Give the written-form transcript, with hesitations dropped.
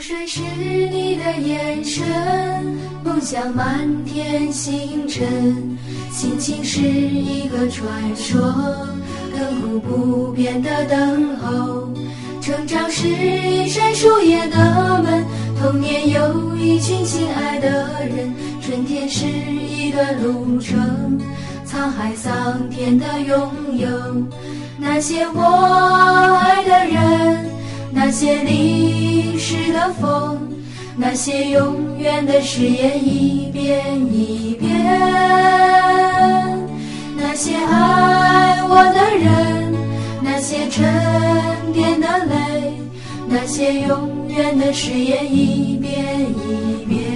水是你的眼神，梦想漫天星辰，心情是一个传说，亘古不变的等候。成长是一扇树叶的门，童年有一群亲爱的人，春天是一段路程，沧海桑田的拥有。那些我爱的人，那些淋湿的风，那些永远的誓言一遍一遍。那些爱我的人，那些沉淀的泪，那些永远的誓言一遍一遍。